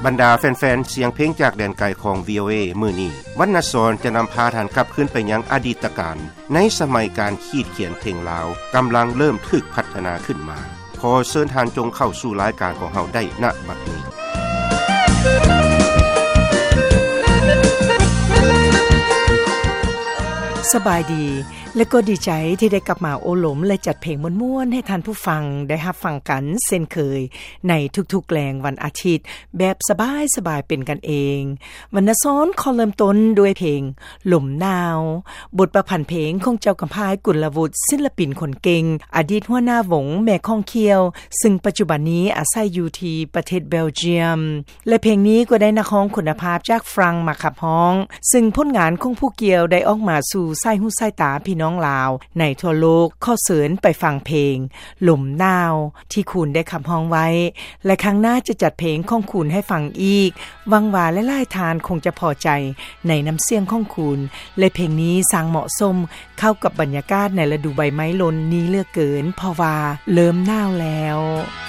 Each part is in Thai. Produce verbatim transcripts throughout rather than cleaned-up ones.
รรดาแฟนๆเสียงเพลงจากแดนไกลของ วี โอ เอ มื้อนี้วรรณสรจะนําพาท่านกลับคืนไปยังอดีตการในสมัยการขีดเขียนเพลงลาวกําลังเริ่มถึกพัฒนาขึ้นมาขอเชิญท่านจงเข้าสู่รายการของเฮาได้ณบัดนี้สบายดีและก็ดีใจที่ได้กลับมาโอหลมและจัดเพลงม่วนๆให้ท่านผู้ฟังได้รับฟังกันเช่นเคยในทุกๆแรงวันอาทิตย์แบบสบายๆเป็นกันเองวรรณสรขอเริ่มต้นด้วยเพลงลมหนาวบทประพันธ์เพลงของเจ้ากำพายกุลวุฒิศิลปินคนเก่งอดีตหัวหน้าวงแม่ข้องเคียวซึ่งปัจจุบันนี้อาศัยอยู่ที่ประเทศเบลเยียมและเพลงนี้ก็ได้นักร้องคุณภาพจากฟรังมาขับร้องซึ่งผลงานของผู้เกี่ยวได้ออกมาสู่สายหูสายตาพี่น้องลาวในทั่วโลกขอเชิญไปฟังเพลงลมหนาวที่คุณได้ขับร้องไว้และครั้งหน้าจะจัดเพลงของคุณให้ฟังอีกหวังว่าหลายๆทานคงจะพอใจในน้ำเสียงของคุณและเพลงนี้สร้างเหมาะสมเข้ากับบรรยากาศในฤดูใบไม้หล่นนี้เหลือเกินเพราะว่าเริ่มหนาวแล้ว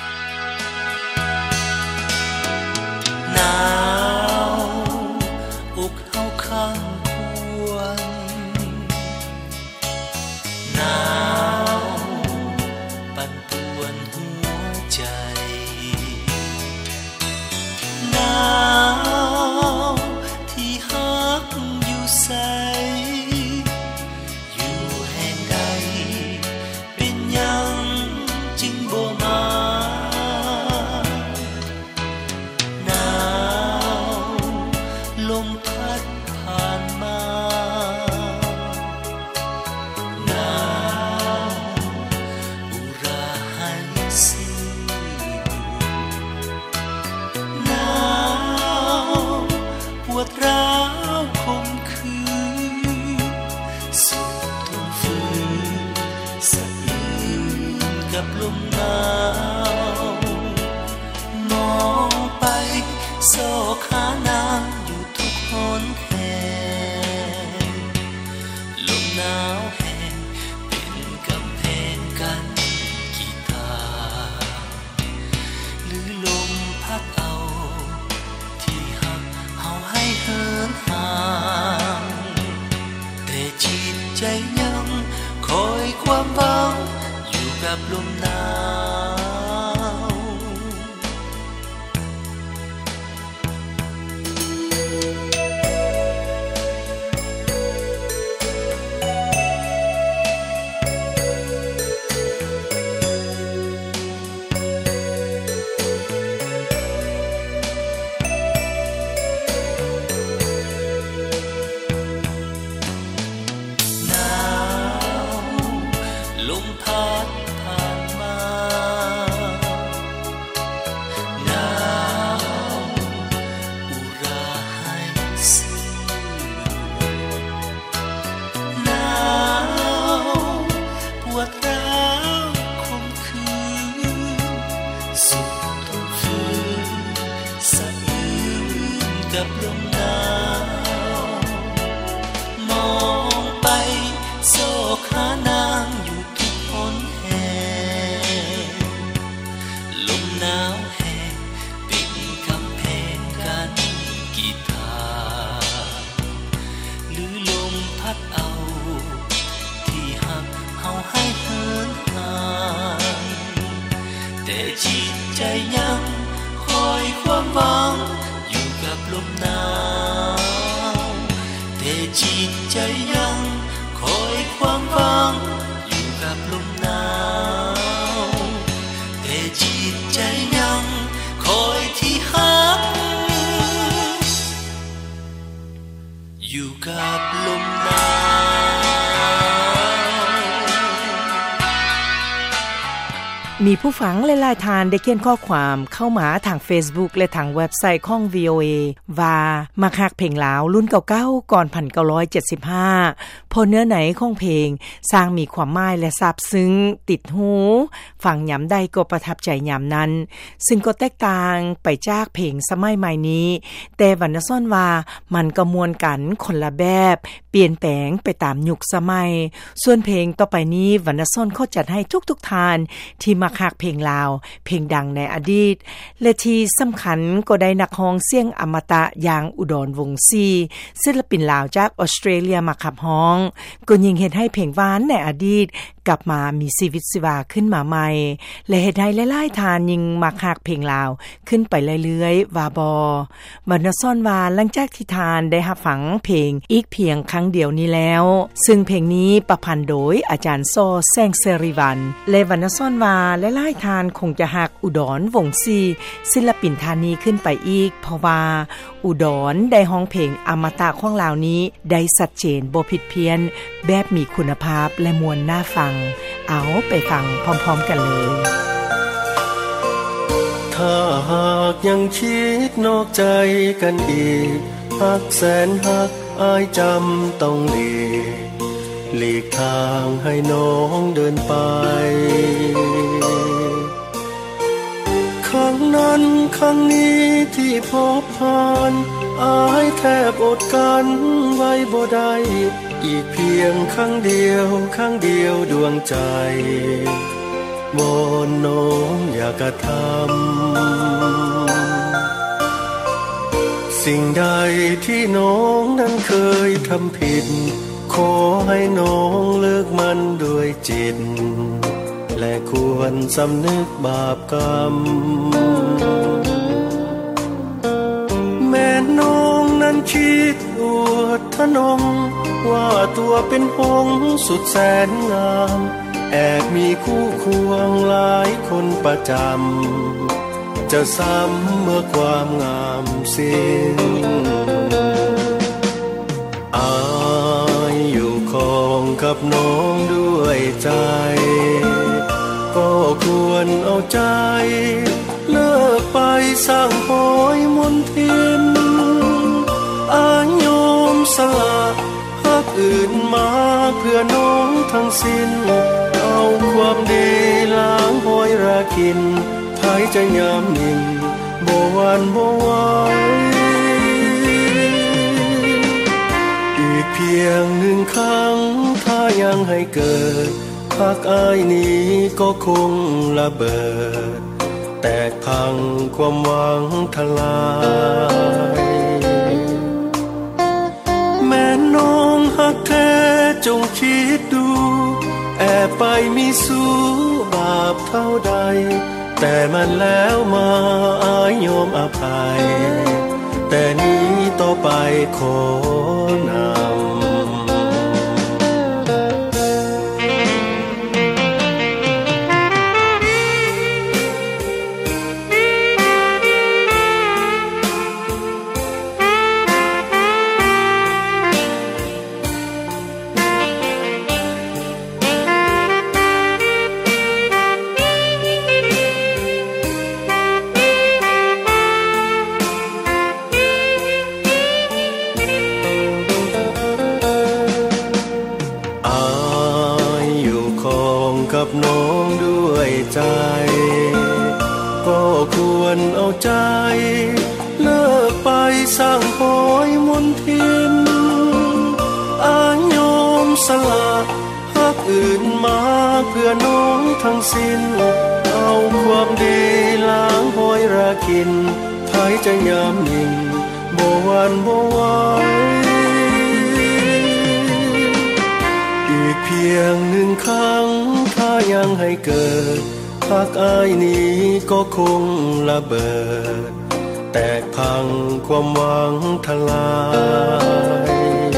หนาวอกเฮาข้างควรหนาวปั่นป่วนหัวใจหนาวที่ฮักอยู่ไสอยู่แห่งใดเป็นหยังจึงบ่มาหนาวลมพัดผ่านมาหนาวอุราให้ซื่อหนาวปวดร้าวคมคืนสุดทนฝืนสะอื้นกับลมหนาวมองไปโซขานางอยู่ทุกหนแห่งลมหนาวแห่งเป็นกำแพงกันกี่ทางหรือลมพัดเอาที่หักเฮาให้เหินห่างแต่จิตใจยังคอยความหวังอยู่กับลมหนาวลมพัดผ่านมาหนาวอุราให้ซื่อหนาวปวดร้าวคมคืนสุดทนฝืนสะอื้นกับลมหนาวมองไปโซขานางอยู่หนแห่งลมหนาวแห่งเป็นกำแพงกันกี่ทางหรือลมพัดเอาที่หักเฮาให้เหินห่างแต่จิตใจยังคอยความหวังอยู่กับลมหนาวแต่จิตใจยังคอยความหวังกับลมหนาวแต่จิตใจยังคอยที่หักอยู่กับลมหนาวมีผู้ฟังหลายๆทานได้เขียนข้อความเข้ามาทาง Facebook และทางเว็บไซต์ของ วี โอ เอ ว่ามักฮักเพลงลาวรุ่นเก่าๆก่อนหนึ่งพันเก้าร้อยเจ็ดสิบห้าเพราะเนื้อไหนของเพลงสร้างมีความหมายและซาบซึ้งติดหูฟังยามใดก็ประทับใจยามนั้นซึ่งก็แตกต่างไปจากเพลงสมัยใหม่นี้แต่วรรณสรว่ามันก็มวลกันคนละแบบเปลี่ยนแปลงไปตามยุคสมัยส่วนเพลงต่อไปนี้วรรณสรขอจัดให้ทุกๆทานที่มักมักฮักเพลงลาวเพลงดังในอดีตและที่สำคัญก็ได้นักร้องเสียงอมตะอย่างอุดรวงศ์ศรีศิลปินลาวจากออสเตรเลียมาขับร้องก็ยิ่งเฮ็ดให้เพลงหวานในอดีตกลับมามีชีวิตชีวาขึ้นมาใหม่และเฮ็ดให้หลายๆทานยิ่งมักฮักเพลงลาวขึ้นไปเรื่อยๆว่าบ่บรรณซ่อนว่าหลังจากที่ทานได้รับฟังเพลงอีกเพียงครั้งเดียวนี้แล้วซึ่งเพลงนี้ประพันธ์โดยอาจารย์โซแสงเสรีวันและบรรณซ่อนว่าหลายๆทานคงจะฮักอุดรวงศ์ศรีศิลปินทานนี้ขึ้นไปอีกเพราะว่าอุดรได้ร้องเพลงอมตะของลาวนี้ได้ชัดเจนบ่ผิดเพี้ยนแบบมีคุณภาพและมวลน่าฟังเอาไปฟังพร้อมๆกันเลยถ้าหากยังคิดนอกใจกันอีกฮักแสนฮักอ้ายจำต้องหลีกหลีกทางให้น้องเดินไปครั้งนั้นครั้งนี้ที่พบผ่านอ้ายแทบอดกันไว้บ่ได้อีกเพียงครั้งเดียวครั้งเดียวดวงใจวอนน้องอย่ากระทำสิ่งใดที่น้องนั้นเคยทำผิดขอให้น้องเลิกมันด้วยจิตและควรสำนึกบาปกรรมแม่น้องนั้นคิดอวดทะนงว่าตัวเป็นหงส์สุดแสนงามแอบมีคู่ควงหลายคนประจำจะซ้ำเมื่อความงามสิ้นอายอยู่คองกับน้องด้วยใจก็ควรเอาใจเลิกไปสร้างหอยมนทินอายยอมสละฮักอื่นมาเพื่อน้องทั้งสิ้นเอาความดีล้างหอยราคินไผจะยามนิ่งบ่หวั่นบ่ไหวอีกเพียงหนึ่งครั้งถ้ายังให้เกิดฮักอ้ายนี้ก็คงระเบิดแตกพังความหวังทลายแม่น้องฮักแท้จงคิดดูแอบไปมีสู้บาปเท่าใดแต่มันแล้วมาอายยอมอภัยแต่นี้ต่อไปขอนำกับน้องด้วยใจก็ควรเอาใจเลิกไปสร้างหอยมนทินอายยอมสละฮักอื่นมาเพื่อน้องทั้งสิ้นเอาความดีล้างหอยราคินไผจะยามนิ่งบ่หวั่นบ่ไหวอีกเพียงหนึ่งครั้งถ้ายังให้เกิดฮักอ้ายนี้ก็คงระเบิดแตกพังความหวังทลาย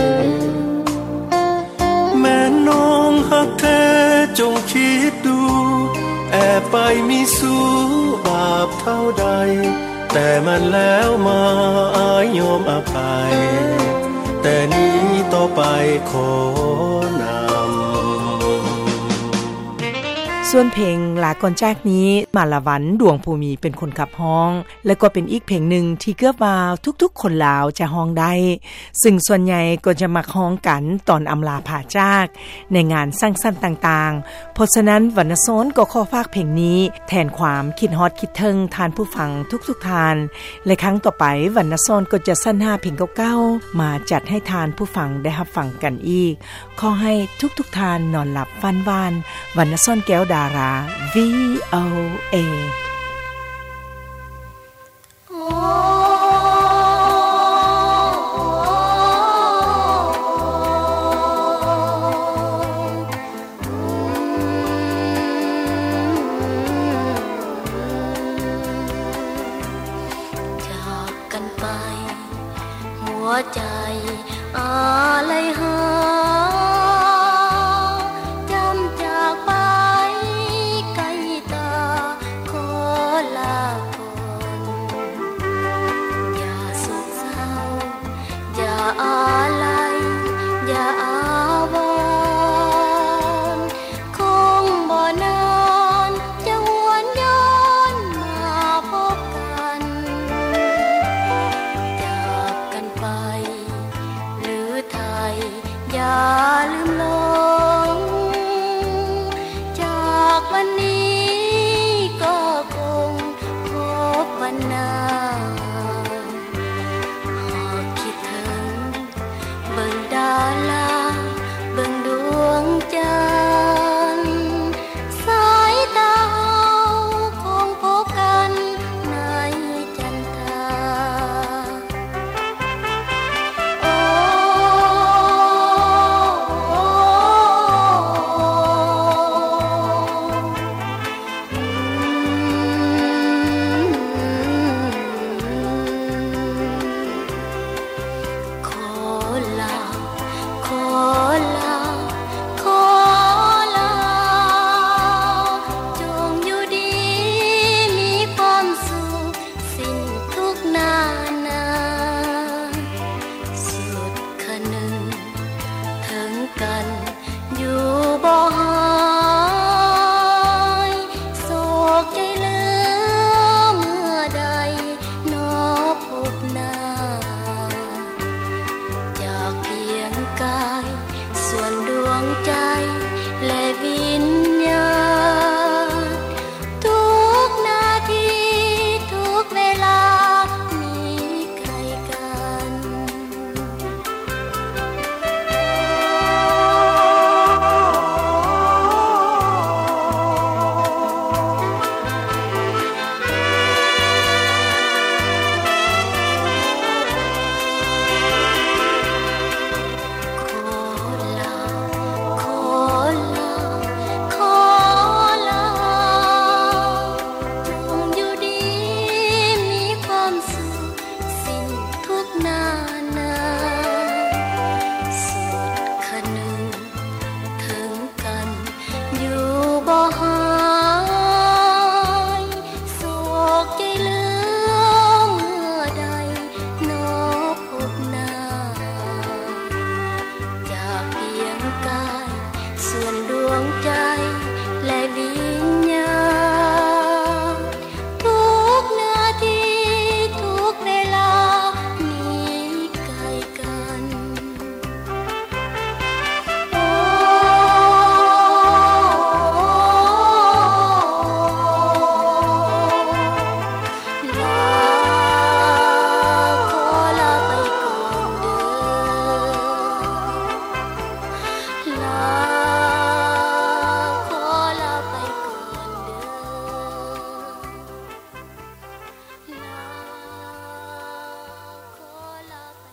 แม่น้องฮักแท้จงคิดดูแอบไปมีสู้บาปเท่าใดแต่มันแล้วมาอายยอมอภัยแต่นี้ต่อไปขอนำส่วนเพลงลาก่อนจากนี้มาละวันดวงภูมิเป็นคนขับฮ้องและก็เป็นอีกเพลงหนึ่งที่เกือบว่าทุกๆคนลาวจะฮ้องได้ซึ่งส่วนใหญ่ก็จะมาฮ้องกันตอนอำลาผาจากในงานสร้างสรรค์ต่างๆเพราะฉะนั้นวรรณโซนก็ขอฝากเพลงนี้แทนความคิดฮอดคิดถึงทานผู้ฟังทุกๆทานและครั้งต่อไปวรรณโซนก็จะสรรหาเพลงเก่าๆมาจัดให้ทานผู้ฟังได้รับฟังกันอีกขอให้ทุกๆทานนอนหลับฝันหวานวรรณโซนแก้วดาารา วี โอ เอใจอะไรหาจำจากไปไกลตาขอลาก่อนอย่าโศกเศร้าอย่าอะไรอย่าอาวรณ์คงบ่นานจะหวนย้อนมาพบกันจากกันไปอย่าลืมลงจากวันนี้ก็คงพบวันหน้าหากคิดถึงเบิ่งดาราเบิ่งดวงจันทร์สายตาคงพบกันในจันทราส่วนดวงใจ